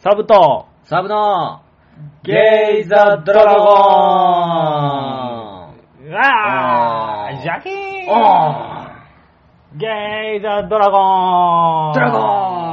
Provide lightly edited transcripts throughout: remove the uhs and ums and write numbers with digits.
サブとサブのゲイザドラゴン。 うわージャキーンゲイザドラゴンドラゴ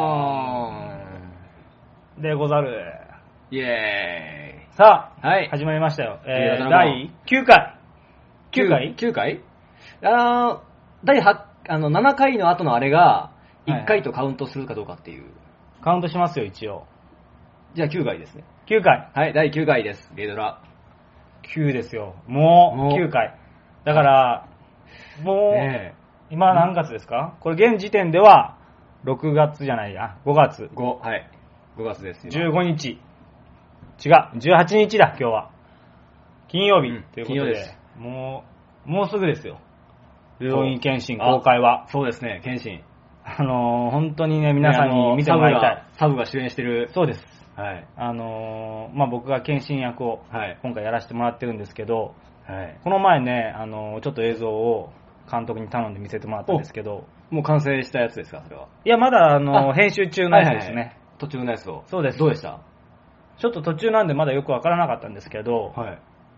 ンでござる。 イェーイ。 さあ、 はい、 始まりましたよ。 ドラゴン第9回。9回 9回第7回の後のあれが1回とカウントするかどうかっていう。 カウントしますよ、一応。 じゃあ9回ですね。 9回。 はい、第9回です。ゲイドラ。 9ですよ。もう9回。だから、もう、今何月ですか？これ現時点では、6月じゃないや、5月。 はい。5月です。 15日。違う、18日だ、今日は。金曜日ということで、もうすぐですよ。ルロイン検診公開は。 そうですね、検診。 本当にね、皆さんに見てもらいたい。 サブが主演してる。 そうです。 はい。 僕が検診役を今回やらせてもらってるんですけど、 はい、 この前ね、ちょっと映像を監督に頼んで見せてもらったんですけど、 もう完成したやつですか、それは。 いや、まだ編集中のやつですね。 はいはいはい、途中のやつを。 そうです。 どうでした？ ちょっと途中なんでまだよくわからなかったんですけど、 はい。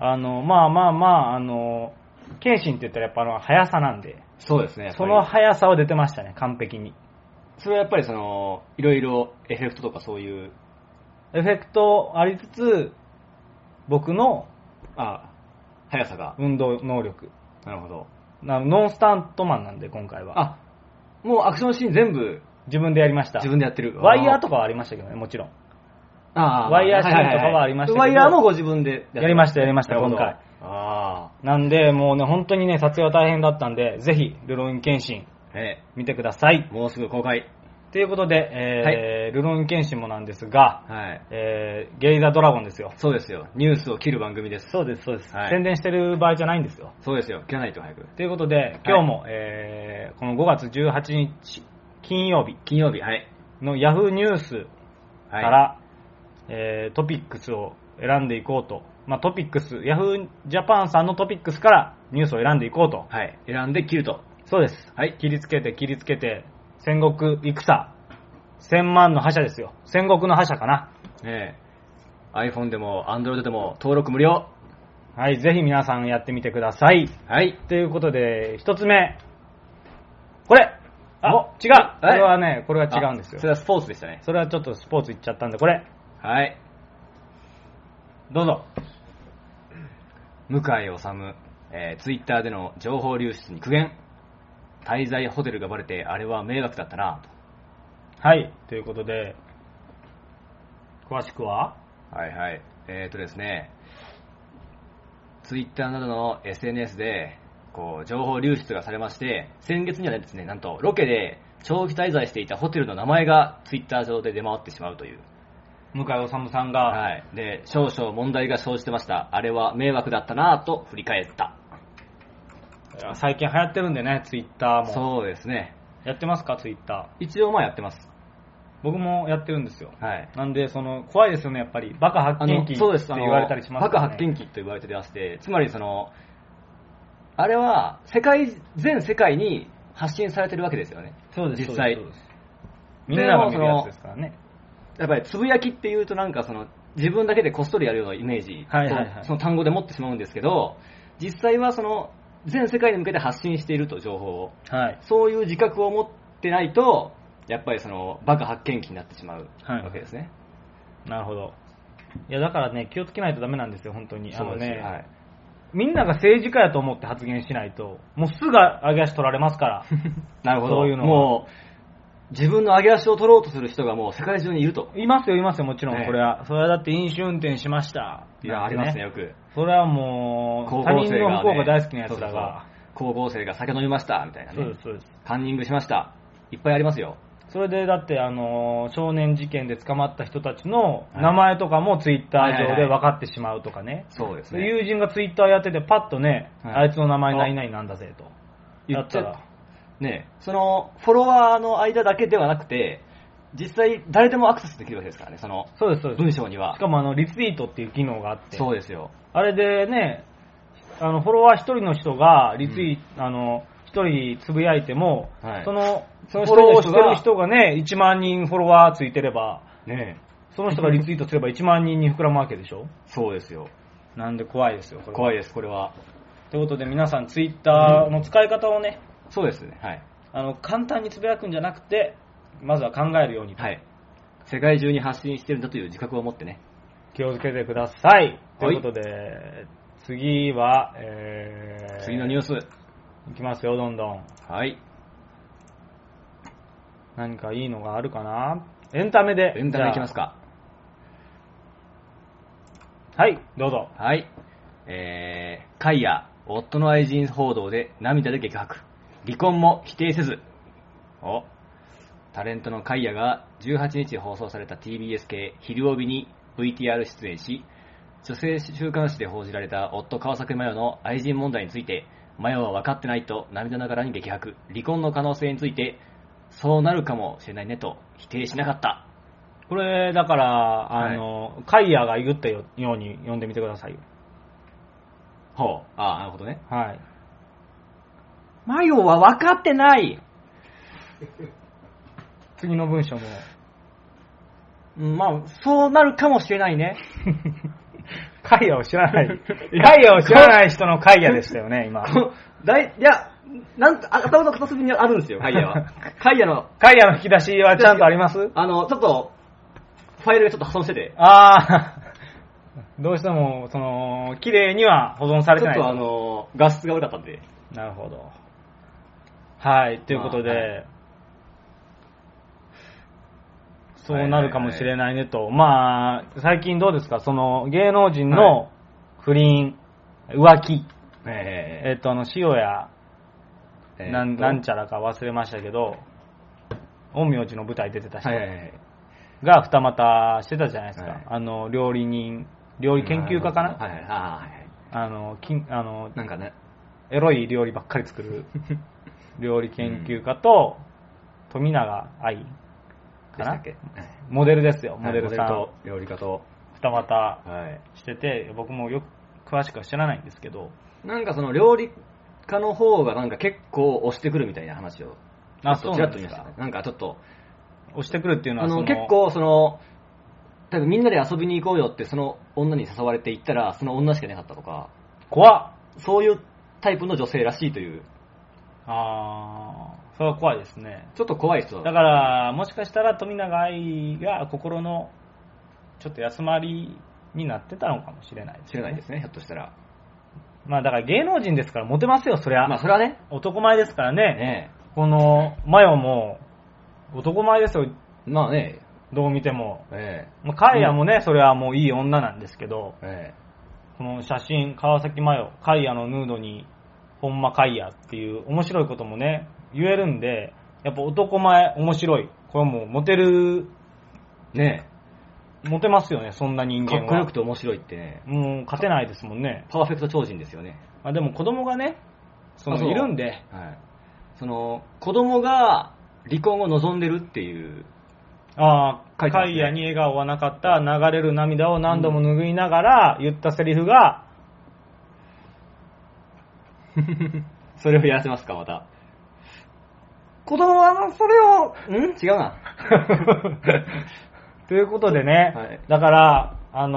検診って言ったらやっぱ速さなんで、 そうですね。 その速さは出てましたね、完璧に。 それはやっぱりいろいろエフェクトとかそういう。 エフェクトありつつ、僕の、 速さが。 運動能力。 なるほど。 ノンスタントマンなんで、今回は。 もうアクションシーン全部自分でやりました。 自分でやってる。 ワイヤーとかはありましたけどね、もちろん。ワイヤーシーンとかはありましたけど。 ワイヤーもご自分でやりました、今回。なんで、もうね、本当にね、撮影は大変だったんで、ぜひ、ルロイン検診、見てください。 もうすぐ公開。 ということで、ルロイン検診もなんですが、ゲイザドラゴンですよ。 そうですよ。ニュースを切る番組です。 そうです、そうです。宣伝してる場合じゃないんですよ。 そうですよ。切らないと早く。 ということで、今日も、この5月18日、金曜日のヤフーニュースから、トピックスを選んでいこうと。トピックス、ヤフージャパンさんのトピックスからニュースを選んでいこうと。 選んで切ると。 そうです。切りつけて、戦国戦。1000万の覇者ですよ。戦国の覇者かな。 iPhone でも Android でも登録無料。 ぜひ皆さんやってみてください。ということで、一つ目。これ違うこれはね、これは違うんですよ。 それはスポーツでしたね。 それはちょっとスポーツいっちゃったんで、これ。どうぞ。 向井治、ツイッターでの情報流出に苦言。滞在ホテルがバレてあれは迷惑だったなと。 ということで、詳しくはですね、ツイッターなどの SNS で情報流出がされまして、先月にはですね、なんとロケで長期滞在していたホテルの名前がツイッター上で出回ってしまうという。 向井治さんが、 で、少々問題が生じてました。あれは迷惑だったなぁと振り返った。 最近流行ってるんでね、ツイッターも。 そうですね。 やってますか、ツイッター。 一応やってます。 僕もやってるんですよ。なんで、怖いですよね、やっぱり。バカ発見器って言われたりしますからね。 バカ発見器と言われてまして、つまりあれは全世界に発信されてるわけですよね。 そうです、 実際。 みんなが見るやつですからね。 やっぱりつぶやきっていうと自分だけでこっそりやるようなイメージ、その単語で持ってしまうんですけど、実際は全世界に向けて発信していると、情報を。そういう自覚を持ってないと、やっぱりバカ発見器になってしまうわけですね。 なるほど。いや、だからね、気をつけないとダメなんですよ、本当に。 そうですね。 みんなが政治家やと思って発言しないと、もうすぐ上げ足取られますから。 なるほど。 そういうのは。 もう、自分の上げ足を取ろうとする人がもう世界中にいると。 いますよ、もちろん、これは。それはだって飲酒運転しました。 いや、ありますね、よく。 それはもう、他人の不幸が大好きなやつらが。 高校生が酒飲みました、みたいなね。 そうです。 カンニングしました。いっぱいありますよ。 それでだって少年事件で捕まった人たちの名前とかもツイッター上で分かってしまうとかね。 そうですね。 友人がツイッターやっててパッとね、あいつの名前何々なんだぜと言ったらね、フォロワーの間だけではなくて、実際誰でもアクセスできるわけですからね、 そうです。 文章には。 しかもリツイートっていう機能があって。 そうですよ。 あれでね、フォロワー一人の人がリツイート、一人つぶやいても、そのフォローしてる人がね、1万人フォロワーついてれば、 その人がリツイートすれば1万人に膨らむわけでしょ。 そうですよ。 なんで怖いですよ、これは。 怖いです、これは。 ということで皆さんツイッターの使い方をね、 そうですね、はい。 簡単につぶやくんじゃなくて、まずは考えるように。 はい。世界中に発信してるんだという自覚を持ってね。 気をつけてください。ということで、次は、 次のニュース。 いきますよ、どんどん。 はい。 何かいいのがあるかな。エンタメで。 エンタメいきますか。 はい、どうぞ。 はい。カイヤ、夫の愛人報道で涙で激白。離婚も否定せず。タレントのカイヤが18日放送された TBS 系昼帯に VTR 出演し、女性週刊誌で報じられた夫川崎麻世の愛人問題について、麻世は分かってないと涙ながらに激白。離婚の可能性について、そうなるかもしれないねと否定しなかった。 これ、だから、カイヤが言ったように読んでみてくださいよ。 ほう。なるほどね。 はい。 麻世は分かってない次の文章も。 まあ、そうなるかもしれないね。 カイヤを知らない。カイヤを知らない人のカイヤでしたよね、今。 いや、頭の片隅にあるんですよ、カイヤは。カイヤの引き出しはちゃんとあります？ちょっと、ファイルがちょっと破損してて。 どうしても、綺麗には保存されてない。 ちょっと画質が悪かったんで。 なるほど。はい、ということで、はい、そうなるかもしれないねと。まあ、最近どうですか、芸能人の不倫、浮気。塩や、なんちゃらか忘れましたけど、陰陽師の舞台出てた人が二股してたじゃないですか。料理研究家かな。 なんかね、 エロい料理ばっかり作る料理研究家と、富永愛かな、モデルですよ、モデルさんと料理家と二股してて、僕もよく詳しくは知らないんですけど、 なんか料理家の方がなんか結構押してくるみたいな話をそうなんですか。 なんかちょっと押してくるっていうのは結構多分みんなで遊びに行こうよってその女に誘われて行ったらその女しかいなかったとか、 怖っ、 そういうタイプの女性らしいという。 それは怖いですね。 ちょっと怖い人だからもしかしたら富永愛が心のちょっと休まりになってたのかもしれないですね、ひょっとしたら。 まあだから芸能人ですからモテますよ、そりゃ。 まあそれはね。 男前ですからね。このマヨも男前ですよ。 まあね。 どう見ても。カイヤもね、それはもういい女なんですけど、この写真、川崎マヨ、カイヤのヌードにほんまカイヤっていう面白いこともね、言えるんで、やっぱ男前面白い。これはもうモテる。 ねえ。 モテますよね、そんな人間は。 かっこよくて面白いってね。 もう勝てないですもんね。 パーフェクト超人ですよね。 でも子供がね、いるんで、 子供が離婚を望んでるっていう。 カイヤに笑顔はなかった、流れる涙を何度も拭いながら言ったセリフが、 それをやらせますか、また。子供はそれを、違うな。 ということでね、だから、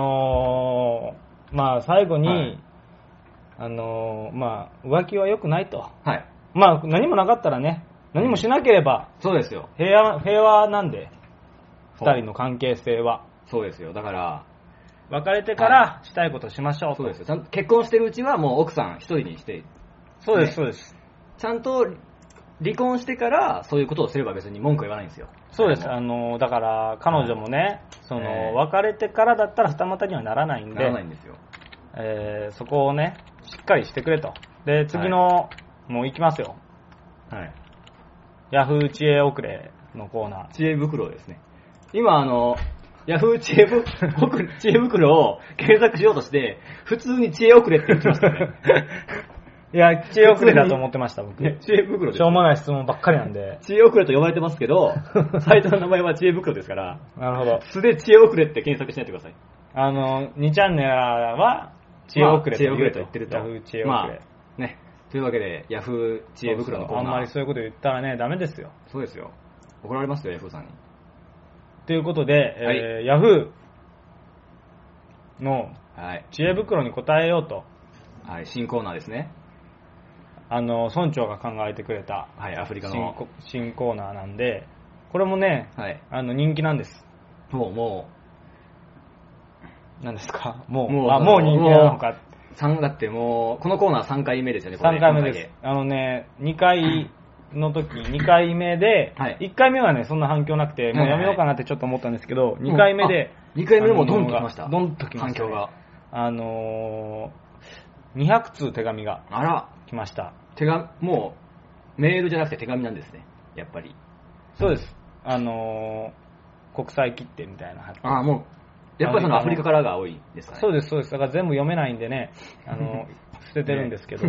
まあ最後に、まあ浮気は良くないと。まあ何もなかったらね、何もしなければ、 そうですよ。 平和なんで、二人の関係性は。 そうですよ。だから、 別れてからしたいことしましょうと。 そうですよ。ちゃんと結婚してるうちはもう奥さん一人にして。 そうです、そうです。 ちゃんと離婚してからそういうことをすれば別に文句は言わないんですよ。 そうです。だから彼女もね、別れてからだったら二股にはならないんで、 ならないんですよ。 そこをね、しっかりしてくれと。で、次の、もう行きますよ。ヤフー知恵遅れのコーナー。 知恵袋ですね。今ヤフー知恵袋を検索しようとして、普通に知恵遅れって言ってましたね。 いや、知恵遅れだと思ってました、僕。 知恵袋です。 しょうもない質問ばっかりなんで。 知恵遅れと呼ばれてますけど、サイトの名前は知恵袋ですから。 なるほど。 素で知恵遅れって検索しないでください。 2チャンネルは知恵遅れと言ってると。 ヤフー知恵遅れ。ね。というわけで、ヤフー知恵袋のコーナー。 あんまりそういうこと言ったらね、ダメですよ。 そうですよ。怒られますよ、ヤフーさんに。 ということで、ヤフーの知恵袋に答えようと。 はい、新コーナーですね。 村長が考えてくれた、 はい、アフリカの新コーナーなんで、これもね、はい、人気なんです。 もう、何ですかもう人気なのか。 だってもう、このコーナー3回目ですよね、 3回目です。2回の時、2回目で、はい、1回目はね、そんな反響なくて、もうやめようかなってちょっと思ったんですけど、2回目で、 2回目でもドンときました。 ドンときました、ね。反響が。200通手紙が来ました。 もう、メールじゃなくて手紙なんですね、やっぱり。 そうです。国際切手みたいな。 もう、やっぱりそのアフリカからが多いですかね。 そうです、そうです。だから全部読めないんでね、捨ててるんですけど。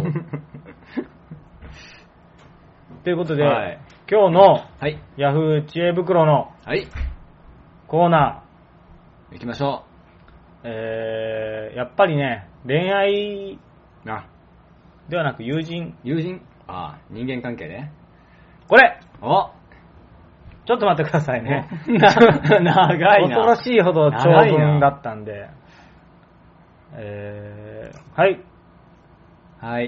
ということで、はい、今日のヤフー知恵袋のコーナー、行きましょう。やっぱりね、恋愛ではなく友人。 人間関係ね。 これちょっと待ってくださいね。 長いな。 恐ろしいほど長文だったんで。はい。 はい。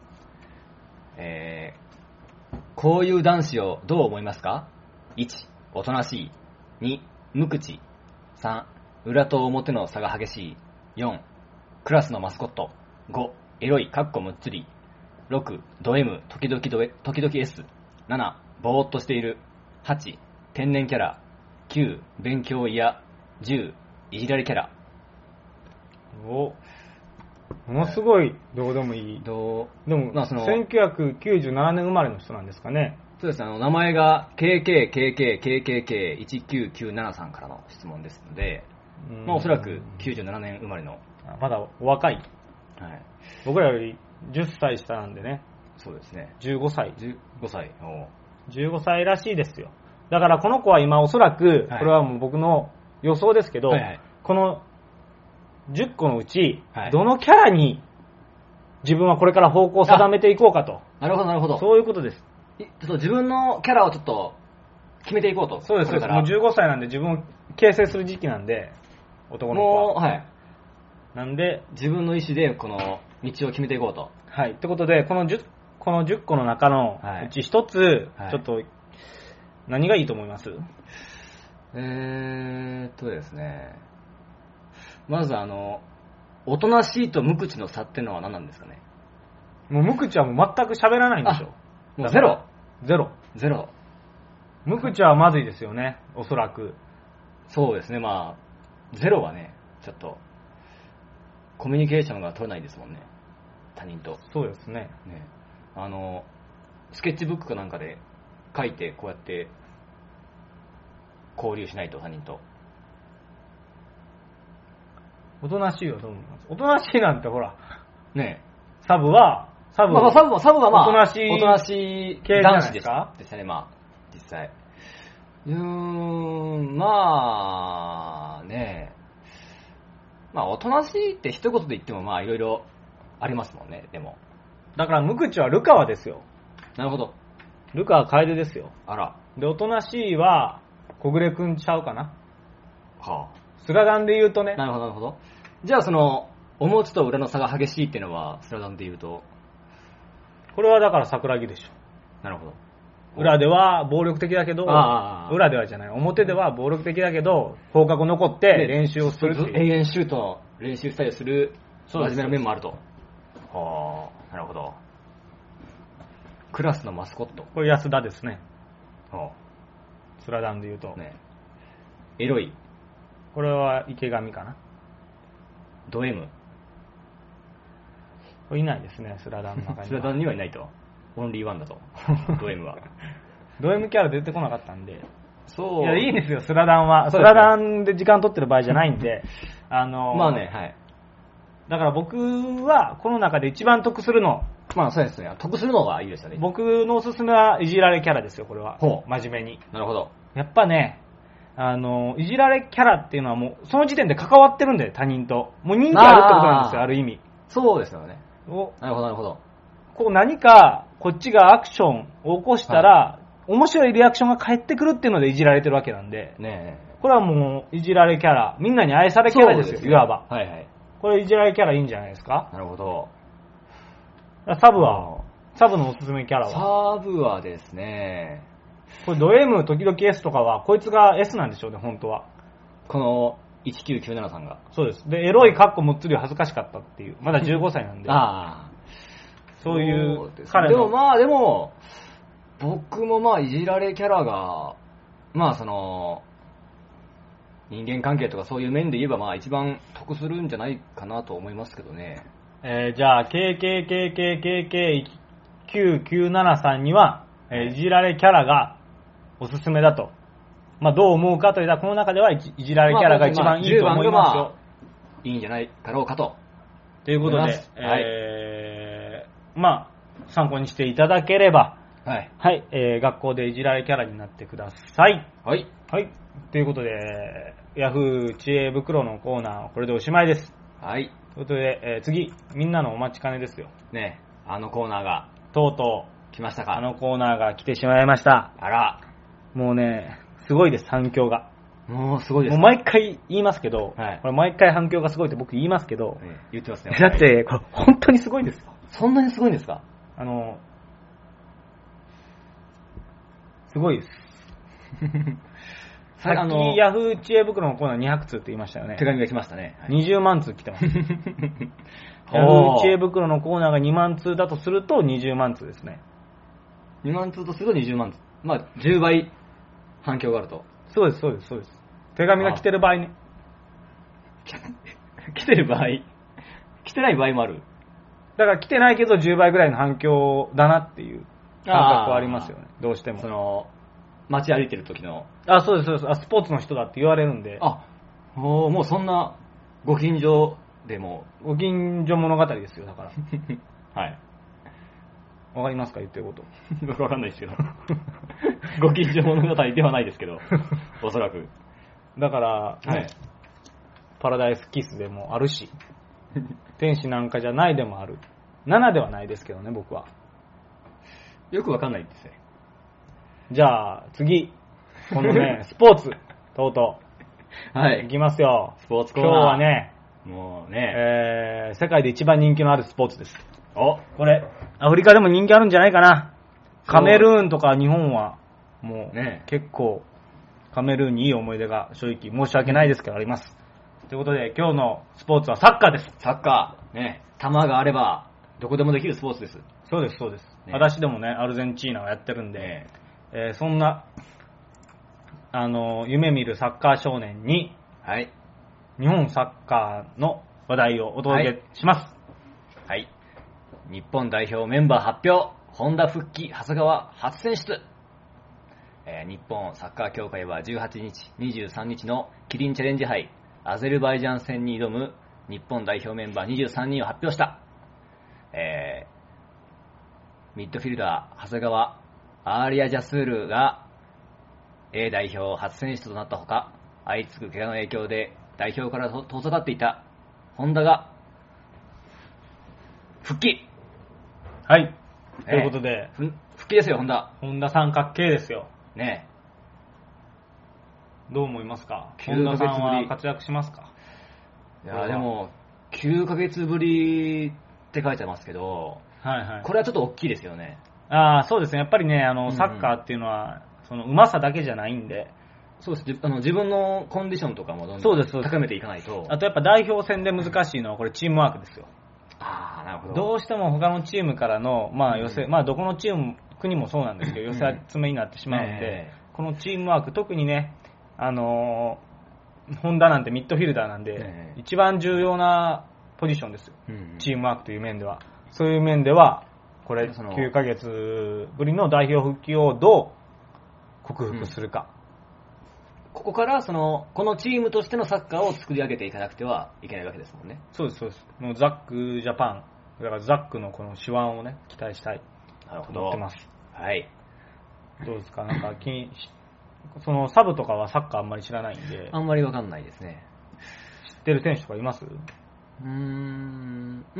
こういう男子をどう思いますか？ 1. おとなしい。2. 無口。3. 裏と表の差が激しい。4. クラスのマスコット。5. エロい、むっつり。6. ド M、時々 S。7. ぼーっとしている。8. 天然キャラ。9. 勉強嫌。10. いじられキャラ。 ものすごいどうでもいい。でも、1997年生まれの人なんですかね。 そうです。名前が KKKKKKK1997 さんからの質問ですので、おそらく97年生まれの。 まだお若い。 はい。 僕らより10歳下なんでね。 そうですね。 15歳。 15 歳らしいですよ。だからこの子は今おそらく、これはもう僕の予想ですけど、この10個のうち、どのキャラに自分はこれから方向を定めていこうかと。 なるほど、なるほど。 そういうことです。 自分のキャラをちょっと決めていこうと。 そうです。もう15歳なんで自分を形成する時期なんで、男の子は。 はい。 なんで、 自分の意思でこの道を決めていこうと。 はい。ってことで、この10個の中のうち1つ、ちょっと、何がいいと思います？ ですね。まずおとなしいと無口の差ってのは何なんですかね。 もう無口はもう全く喋らないんでしょ。 もうゼロ。 無口はまずいですよね、おそらく。 そうですね、ゼロはね、ちょっと、コミュニケーションが取れないですもんね。他人と。 そうですね。 スケッチブックかなんかで書いて、こうやって交流しないと、他人と。 おとなしいはどう思います？おとなしいなんてほら。 ねえ。 サブはおとなしい男子ですか？ でしたね、実際。おとなしいって一言で言ってもいろいろありますもんね、でも。 だから無口はルカワですよ。 なるほど。 ルカワ楓ですよ。 あら。 で、おとなしいは小暮くんちゃうかな。 はあ。 スラダンで言うとね。 なるほど、なるほど。じゃあ表と裏の差が激しいっていうのは、スラダンで言うと。 これはだから桜木でしょ。 なるほど。 裏では暴力的だけど、裏ではじゃない、表では暴力的だけど、放課後残って練習をするっていう。 永遠シュートの練習したりする、真面目な面もあると。はあ、なるほど。クラスのマスコット。 これ安田ですね。スラダンで言うと。 エロい。 これは池上かな。 ド M。 これいないですね、スラダンの中には。 スラダンにはいないと。オンリーワンだと。ド M は。 ド M キャラ出てこなかったんで。 そう。 いや、いいんですよ、スラダンは。スラダンで時間取ってる場合じゃないんで。 はい。 だから僕は、この中で一番得するの。 そうですね。得するのがいいですよね。 僕のおすすめはいじられキャラですよ、これは。真面目に。 なるほど。 やっぱね、いじられキャラっていうのはもう、その時点で関わってるんで、他人と。もう人気あるってことなんですよ、ある意味。 そうですよね。なるほど、なるほど。 こう何か、こっちがアクションを起こしたら、 面白いリアクションが返ってくるっていうのでいじられてるわけなんで、 ね、 これはもういじられキャラ、みんなに愛されキャラですよ、いわば。 はいはい。 これいじられキャラいいんじゃないですか。 なるほど。 サブのおすすめキャラはサブはですね、 これド M 時々 S とかはこいつが S なんでしょうね、本当は。 この1997さんが。 そうです。で、エロいカッコむっつり恥ずかしかったっていう。まだ15歳なんで。 ああ。 そういう彼の。でも、僕もいじられキャラが、人間関係とかそういう面で言えば一番得するんじゃないかなと思いますけどね。 じゃあ、KKKKKK9997 さんには、いじられキャラがおすすめだと。どう思うかというと、この中ではいじられキャラが一番いいと思いますよ。 いいんじゃないだろうかと。 ということで、参考にしていただければ、 はい。 はい、学校でいじられキャラになってください。 はい。 はい。ということで、ヤフー知恵袋のコーナーはこれでおしまいです。 はい。 ということで、次、みんなのお待ちかねですよ。 ね、あのコーナーが。 とうとう、来ましたか。 あのコーナーが来てしまいました。 あら。 もうね、すごいです、反響が。 もうすごいです。 もう毎回言いますけど、 はい、 これ毎回反響がすごいって僕言いますけど、 言ってますね。 だって、これ本当にすごいですよ。 そんなにすごいんですか？ すごいです。さっきヤフー知恵袋のコーナー200通って言いましたよね。 手紙が来ましたね。 はい、20万通来てます。ヤフー知恵袋のコーナーが2万通だとすると20万通ですね。 2万通とすると20万通。10倍反響があると。 そうです、そうです、そうです。手紙が来てる場合ね。 来てる場合来てない場合もある。 だから来てないけど10倍ぐらいの反響だなっていう感覚はありますよね。どうしても。 街歩いてる時の。 そうです、そうです。スポーツの人だって言われるんで。 もうそんなご近所でも。 ご近所物語ですよ、だから。 はい。 わかりますか、言ってること。 僕わかんないですけど。ご近所物語ではないですけど、おそらく。 だから、ね、はい、パラダイスキスでもあるし、天使なんかじゃないでもある。7ではないですけどね、僕は。 よくわかんないですね。 じゃあ、次。このね、スポーツ、とうとう。はい。 いきますよ。 スポーツコーナー。 今日はね、 もうね、 世界で一番人気のあるスポーツです。 これ、アフリカでも人気あるんじゃないかな。カメルーンとか日本は、もう、ね、結構、カメルーンにいい思い出が正直申し訳ないですけどあります。ということで、今日のスポーツはサッカーです。 サッカー。ね、球があれば、どこでもできるスポーツです。 そうです、そうです。ね、私でもね、アルゼンチーナをやってるんで、そんな、夢見るサッカー少年に、 はい。 日本サッカーの話題をお届けします。 はい。日本代表メンバー発表。本田復帰、長谷川初選出。日本サッカー協会は18日、23日のキリンチャレンジ杯アゼルバイジャン戦に挑む日本代表メンバー23人を発表した。ミッドフィルダー、長谷川、アーリア・ジャスールが A 代表初選出となったほか、相次ぐ怪我の影響で代表から遠ざかっていた本田が復帰。 はい。ということで、 復帰ですよ、本田。 本田三角形ですよ。 ねえ。どう思いますか？本田さんは活躍しますか？ いや、でも、9ヶ月ぶりって書いてますけど、 はいはい。 これはちょっと大きいですよね。 そうですね。やっぱりね、サッカーっていうのは、その上手さだけじゃないんで、 そうです。自分のコンディションとかもどんどん高めていかないと。 あとやっぱ代表戦で難しいのはこれチームワークですよ。 なるほど。 どうしても他のチームからの、寄せ、どこのチーム、国もそうなんですけど、寄せ集めになってしまうので、このチームワーク、特にね、本田なんてミッドフィルダーなんで、一番重要なポジションですよ。チームワークという面では。そういう面では、これ、9ヶ月ぶりの代表復帰をどう克服するか。 ここからこのチームとしてのサッカーを作り上げていかなくてはいけないわけですもんね。 そうです、そうです。もうザックジャパン、だからザックのこの手腕をね、期待したいと思ってます。 はい。 どうですか？なんかそのサブとかはサッカーあんまり知らないんで。 あんまりわかんないですね。 知ってる選手とかいます？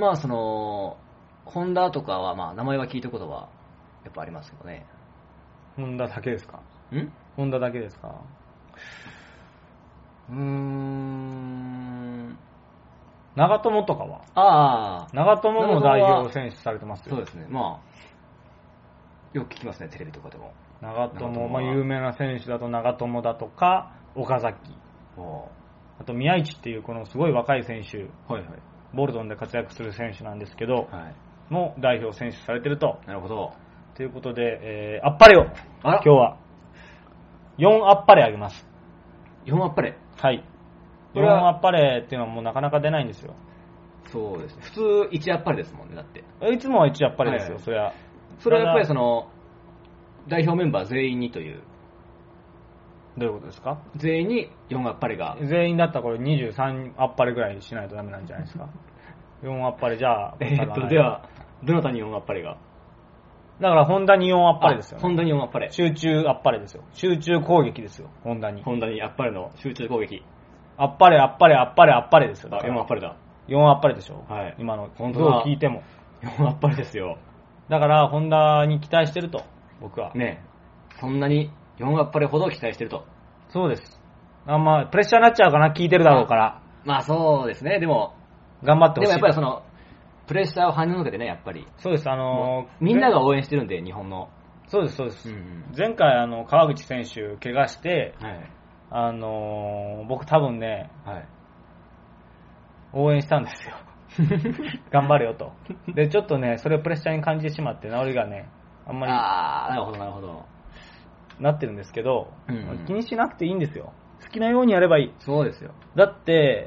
ホンダとかは名前は聞いたことはやっぱありますけどね。 ホンダだけですか？ホンダだけですか？長友とかは？長友も代表選出されてますよ。 そうですね。まあ、よく聞きますね、テレビとかでも。 長友、有名な選手だと長友だとか、岡崎。あと宮市っていうこのすごい若い選手、ボルトンで活躍する選手なんですけど、も代表選出されてると。 なるほど。 ということで、あっぱれを今日は4あっぱれあげます。 4あっぱれ？ はい。4あっぱれっていうのはもうなかなか出ないんですよ。 そうですね。普通1あっぱれですもんね、だって。 いつもは1あっぱれですよ、それは。 それはやっぱりその、代表メンバー全員にという。 どういうことですか？ 全員に4あっぱれが。 全員だったらこれ23あっぱれぐらいしないとダメなんじゃないですか。4あっぱれじゃあ。 では、どなたに4あっぱれが？ だからホンダに4あっぱれですよね。 ホンダに4あっぱれ。 集中あっぱれですよ。集中攻撃ですよ、ホンダに。 ホンダにあっぱれの集中攻撃。 あっぱれ、あっぱれ、あっぱれ、あっぱれですよ。 4あっぱれだ。 4あっぱれでしょ。 はい。 今の、本当だ。聞いても。 4あっぱれですよ。 だから、ホンダに期待してると、僕は。 ねえ。そんなに4あっぱれほど期待してると。 そうです。まあ、プレッシャーになっちゃうかな、聞いてるだろうから。 まあ、そうですね。でも、 頑張ってほしい。 でもやっぱりその、プレッシャーを跳ねのけてね、やっぱり。 そうです、 みんなが応援してるんで、日本の。 そうです、そうです。前回、川口選手、怪我して、僕多分ね、応援したんですよ。頑張れよと。で、ちょっとね、それをプレッシャーに感じてしまって、治りがね、あんまり。 なるほど、なるほど。 なってるんですけど、気にしなくていいんですよ。好きなようにやればいい。 そうですよ。 だって、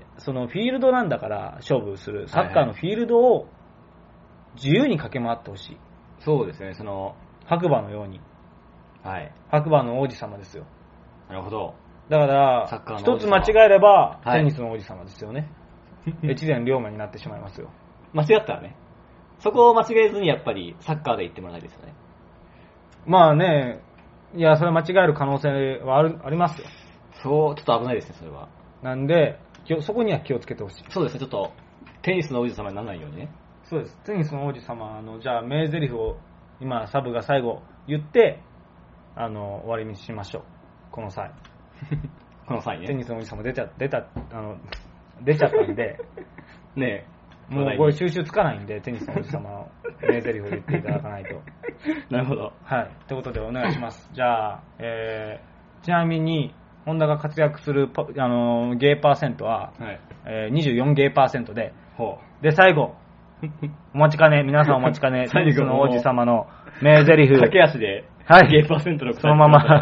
そのフィールドなんだから勝負する。サッカーのフィールドを自由に駆け回ってほしい。 そうですね、その、 白馬のように。 はい。 白馬の王子様ですよ。 なるほど。 だから、一つ間違えれば、テニスの王子様ですよね。越前両面になってしまいますよ。 間違ったらね。そこを間違えずにやっぱりサッカーで言ってもらいたいですよね。 まあね、いや、それ間違える可能性はありますよ。 そう、ちょっと危ないですね、それは。 なんで、そこには気をつけてほしい。 そうですね、ちょっと、テニスの王子様にならないようにね。 そうです。テニスの王子様の、じゃあ、名台詞を、今、サブが最後言って、終わりにしましょう。この際。 この際ね。 テニスの王子様出ちゃったんで、 ねえ、もうこれ収集つかないんで、テニスの王子様の名台詞を言っていただかないと。 なるほど。 はい。ということでお願いします。じゃあ、ちなみに、ホンダが活躍するゲーパーセントは、24ゲーパーセントで、で、最後、皆さんお待ちかね、テニスの王子様の名台詞。 駆け足で、ゲーパーセントのそのまま、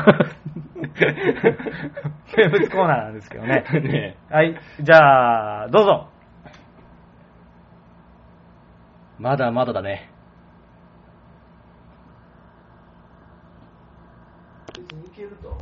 名物コーナーなんですけどね。はい。じゃあ、どうぞ。 まだまだだね。別にいけると。